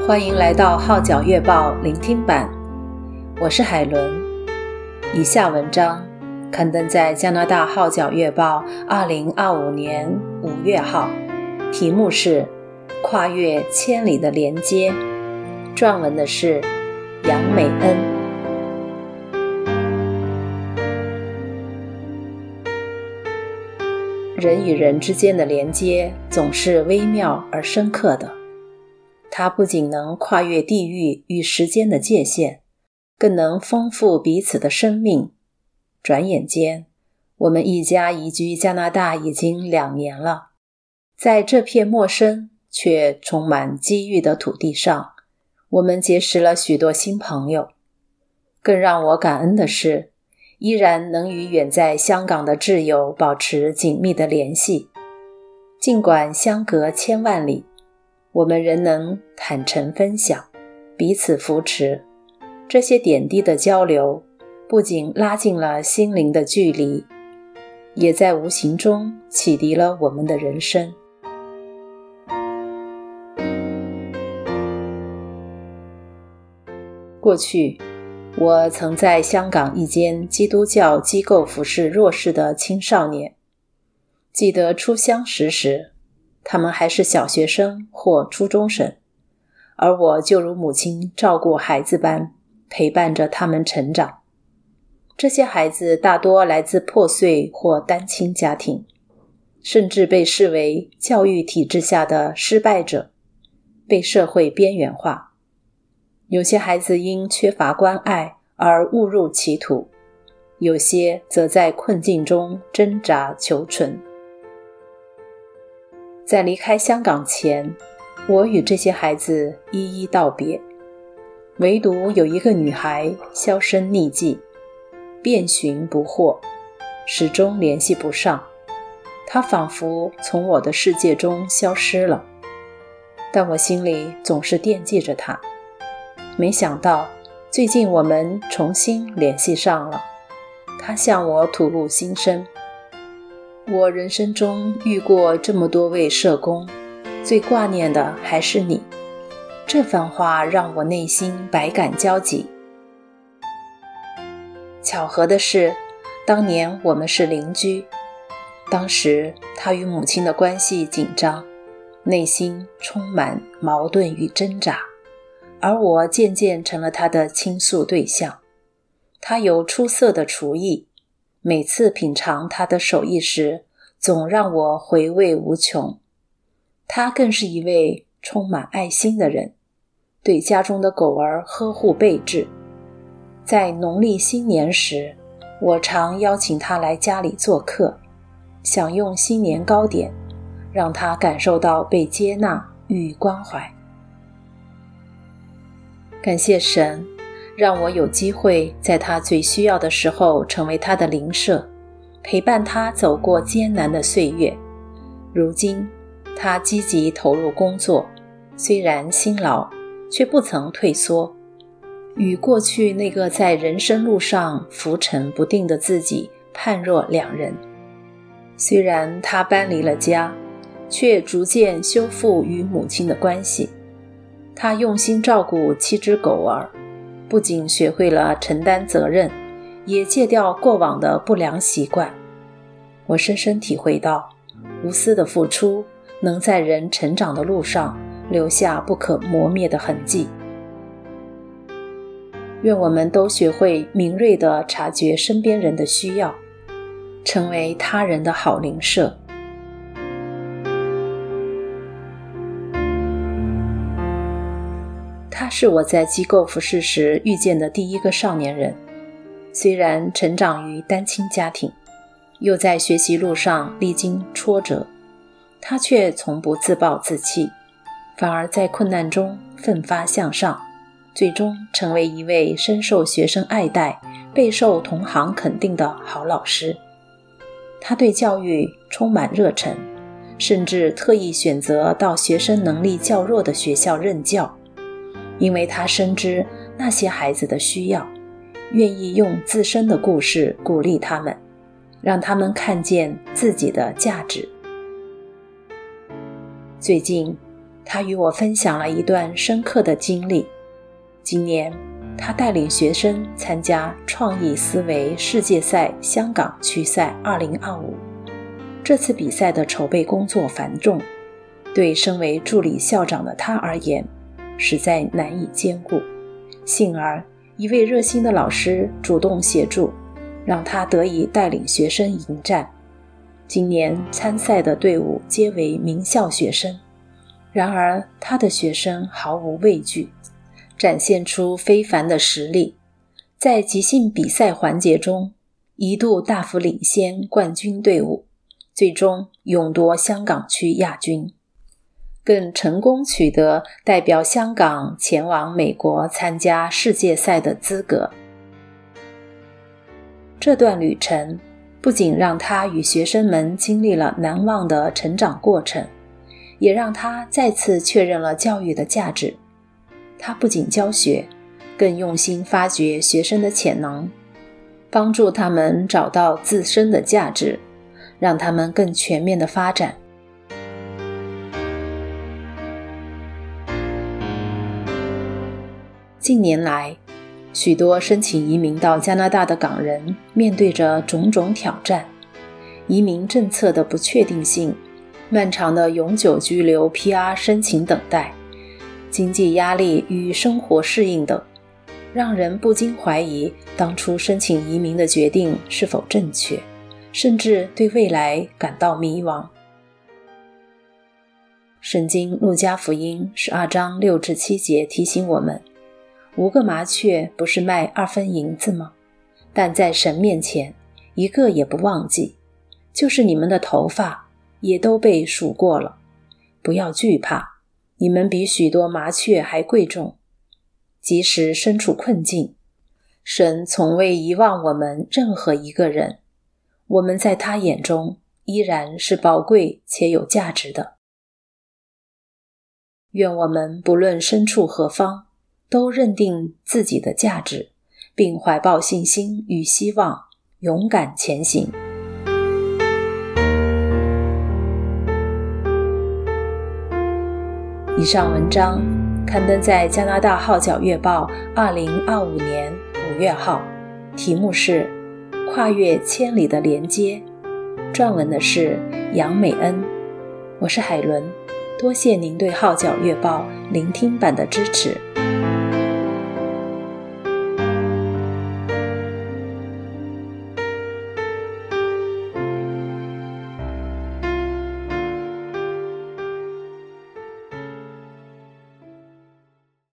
欢迎来到号角月报聆听版，我是海伦。以下文章刊登在加拿大号角月报2025年5月号，题目是跨越千里的连接，撰文的是杨美恩。人与人之间的连接总是微妙而深刻的，它不仅能跨越地域与时间的界限，更能丰富彼此的生命。转眼间，我们一家移居加拿大已经2年了，在这片陌生却充满机遇的土地上，我们结识了许多新朋友。更让我感恩的是，依然能与远在香港的挚友保持紧密的联系。尽管相隔千万里，我们仍能坦诚分享，彼此扶持。这些点滴的交流，不仅拉近了心灵的距离，也在无形中启迪了我们的人生。过去，我曾在香港一间基督教机构服侍弱势的青少年。记得初相识时，他们还是小学生或初中生，而我就如母亲照顾孩子般陪伴着他们成长。这些孩子大多来自破碎或单亲家庭，甚至被视为教育体制下的失败者，被社会边缘化。有些孩子因缺乏关爱而误入歧途，有些则在困境中挣扎求存。在离开香港前，我与这些孩子一一道别，唯独有一个女孩销声匿迹，遍寻不获，始终联系不上。她仿佛从我的世界中消失了，但我心里总是惦记着她。没想到最近我们重新联系上了，她向我吐露心声。我人生中遇过这么多位社工，最挂念的还是你。这番话让我内心百感交集。巧合的是，当年我们是邻居。当时他与母亲的关系紧张，内心充满矛盾与挣扎，而我渐渐成了他的倾诉对象。他有出色的厨艺，每次品尝他的手艺时，总让我回味无穷。他更是一位充满爱心的人，对家中的狗儿呵护备至。在农历新年时，我常邀请他来家里做客，享用新年糕点，让他感受到被接纳与关怀。感谢神，让我有机会在他最需要的时候成为他的邻舍，陪伴他走过艰难的岁月。如今，他积极投入工作，虽然辛劳，却不曾退缩，与过去那个在人生路上浮沉不定的自己判若两人。虽然他搬离了家，却逐渐修复与母亲的关系。他用心照顾7只狗儿，不仅学会了承担责任，也戒掉过往的不良习惯。我深深体会到，无私的付出能在人成长的路上留下不可磨灭的痕迹。愿我们都学会敏锐地察觉身边人的需要，成为他人的好邻舍。他是我在机构服侍时遇见的第一个少年人。虽然成长于单亲家庭，又在学习路上历经挫折，他却从不自暴自弃，反而在困难中奋发向上，最终成为一位深受学生爱戴、备受同行肯定的好老师。他对教育充满热忱，甚至特意选择到学生能力较弱的学校任教，因为他深知那些孩子的需要，愿意用自身的故事鼓励他们，让他们看见自己的价值。最近他与我分享了一段深刻的经历。今年他带领学生参加创意思维世界赛香港区赛2025，这次比赛的筹备工作繁重，对身为助理校长的他而言实在难以兼顾。幸而一位热心的老师主动协助，让他得以带领学生迎战。今年参赛的队伍皆为名校学生，然而他的学生毫无畏惧，展现出非凡的实力，在即兴比赛环节中一度大幅领先冠军队伍，最终勇夺香港区亚军，更成功取得代表香港前往美国参加世界赛的资格。这段旅程不仅让他与学生们经历了难忘的成长过程，也让他再次确认了教育的价值。他不仅教学，更用心发掘学生的潜能，帮助他们找到自身的价值，让他们更全面的发展。近年来，许多申请移民到加拿大的港人面对着种种挑战，移民政策的不确定性，漫长的永久居留 PR 申请等待，经济压力与生活适应等，让人不禁怀疑当初申请移民的决定是否正确，甚至对未来感到迷惘。圣经路加福音12章6至7节提醒我们，5个麻雀不是卖2分银子吗？但在神面前一个也不忘记，就是你们的头发也都被数过了。不要惧怕，你们比许多麻雀还贵重。即使身处困境，神从未遗忘我们任何一个人，我们在他眼中依然是宝贵且有价值的。愿我们不论身处何方，都认定自己的价值，并怀抱信心与希望，勇敢前行。以上文章刊登在加拿大号角月报2025年5月号，题目是《跨越千里的连接》，撰文的是杨美恩。我是海伦，多谢您对号角月报聆听版的支持。